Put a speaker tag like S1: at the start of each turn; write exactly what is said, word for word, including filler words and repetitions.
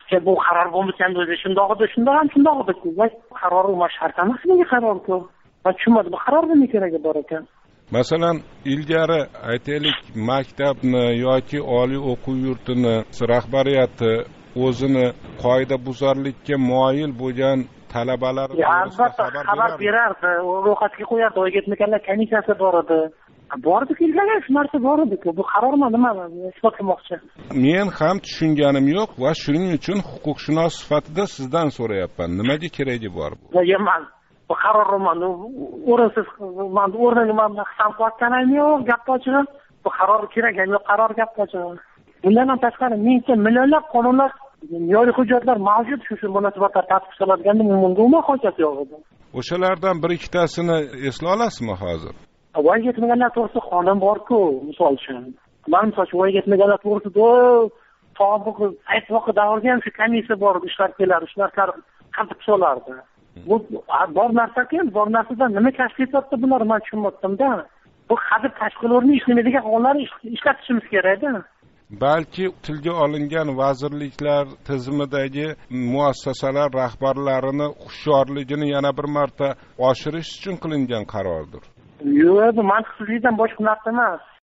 S1: bu qaror bo'lmasam o'zi shundoq edi, shundoq ham shundoq edi-ku. Va qaror umuman shart emas menga qaror-ku. Men tushunmadim, bu qaror nima keragi bor ekan?
S2: Masalan, ilgari aytaylik, maktabni yoki oliy o'quv yurtini rahbariyati o'zini qoidabuzarlikka moyil bo'lgan talabalar
S1: albatta xabar berardi, ro'yxatga qo'yardi, o'rgatmaganlar komissiyasi bor edi. Bordi kelgan shu narsa bor edi-ku. Bu qarormi nima isbotlamoqchi? Men ham tushunganim yo'q va shuning uchun huquqshunos sifatida sizdan so'rayapman. Nimaga keragi bor bu? Yo'q, bu qarorni o'rinsiz, men o'rnini men hisob qilayotganim yo'q, gap ochig'i. Bu qaror kerak, yo'q qaror gap ochig'i. Bundan ham tashqari mingta millionlab qonunlar, joriy hujjatlar mavjud, shu munosabatlar tartib qilinadigan umuman hojat yo'q edi.
S2: O'shalardan bir ikkitasini eslay olasizmi hozir?
S1: Voyaga yetmaganlar to'g'risida qonun bor-ku, misol uchun. Men misol uchun voyaga yetmaganlar to'g'risida sobiq aytmoqqa davrga ham shu komissiya bor, ishlar kelar, ishlar qattiq solardi. Bu bor narsa-ku, bor narsadan nima kashf etadi bular, men tushunmayaptim-da. Bu hadeb tashkilotlarni ishlamaydigan hollarni ishlatishimiz kerak-da.
S2: Balki tilga olingan vazirliklar tizimidagi muassasalar rahbarlarini hushyorligini yana bir marta oshirish uchun qilingan qarordir.
S1: Yo'q, bu mantiqsizlikdan boshqa narsa emas.